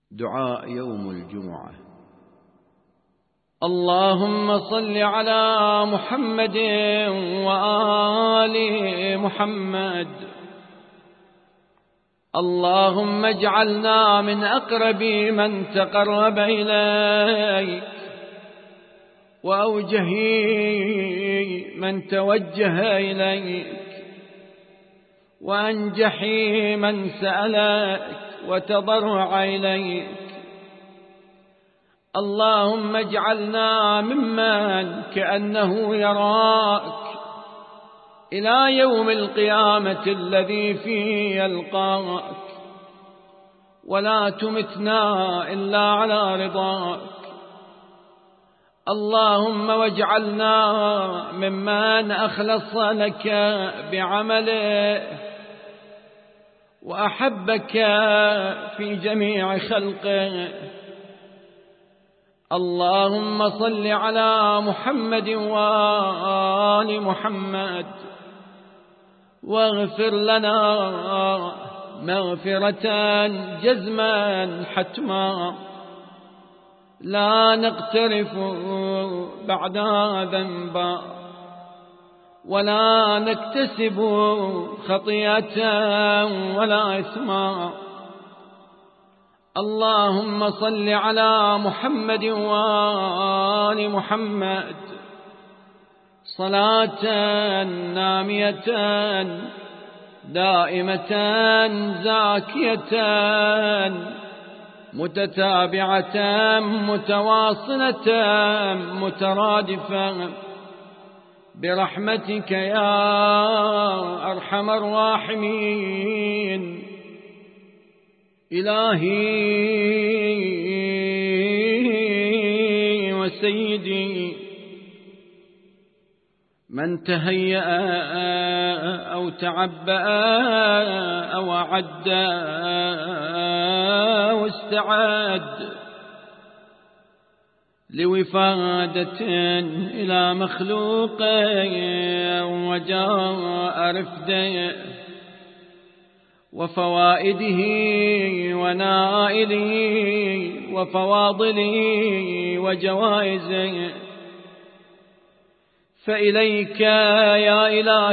دعاء يوم الجمعة. اللهم صل على محمد وآل محمد. اللهم اجعلنا من أقرب من تقرب إليك، وأوجه من توجه إليك، وأنجح من سألك وتضرع إليك. اللهم اجعلنا ممن كأنه يراك إلى يوم القيامة الذي فيه يلقاك، ولا تمتنا إلا على رضاك. اللهم واجعلنا ممن أخلص لك بعمله وأحبك في جميع خلقه. اللهم صل على محمد وآل محمد، واغفر لنا مغفرة جزما حتما لا نقترف بعدها ذنبا ولا نكتسب خطيئة ولا إثما. اللهم صل على محمد وآل محمد صلاة نامية دائمة زاكية متتابعة متواصلة مترادفة برحمتك يا أرحم الراحمين. إلهي وسيدي، من تهيأ أو تعبأ أو أعد واستعد لوفادة إلى مخلوق وجاء رفده وفوائده ونائله وفواضله وجوائزه، فإليك يا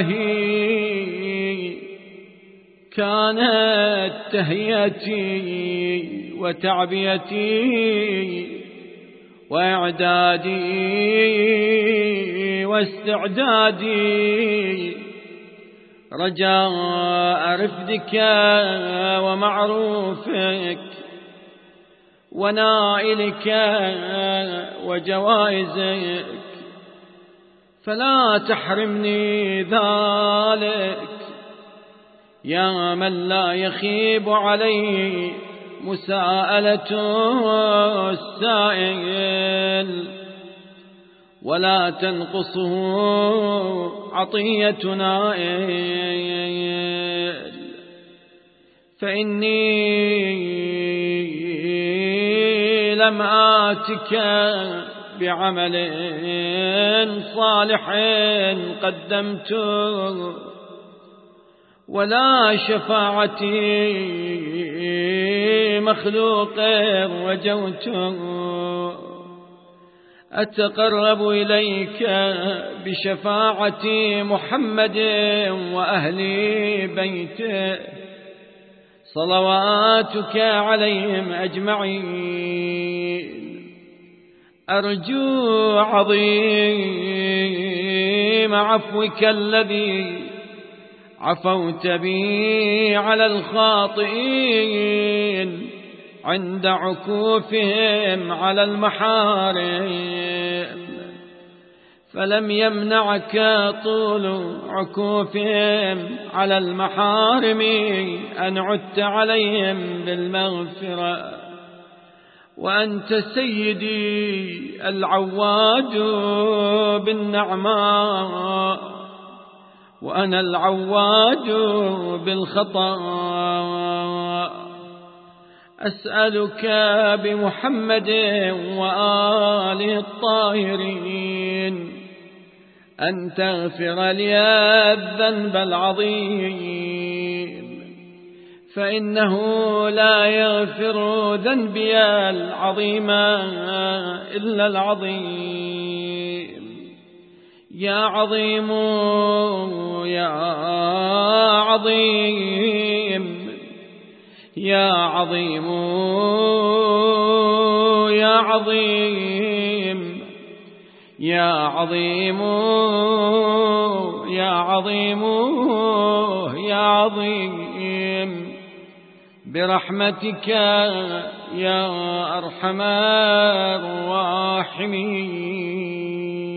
إلهي كانت تهيئتي وتعبيتي وإعدادي واستعدادي رجاء رفدك ومعروفك ونائلك وجوائزك، فلا تحرمني ذلك يا من لا يخيب عليه مساءلة السائل ولا تنقصه عطية نائل. فإني لم آتك بعمل صالح قدمته ولا شفاعتي مخلوق رجوته، أتقرب إليك بشفاعة محمد وأهل بيته صلواتك عليهم أجمعين. أرجو عظيم عفوك الذي عفوت بي على الخاطئين عند عكوفهم على المحارم، فلم يمنعك طول عكوفهم على المحارم أن عدت عليهم بالمغفرة. وأنت سيدي العواد بالنعماء، وأنا العواد بالخطأ. أسألك بمحمد وآله الطاهرين أن تغفر لي الذنب العظيم، فإنه لا يغفر ذنبي العظيم إلا العظيم. يا عظيم يا عظيم يا عظيم يا عظيم يا عظيم يا عظيم يا عظيم برحمتك يا أرحم الراحمين.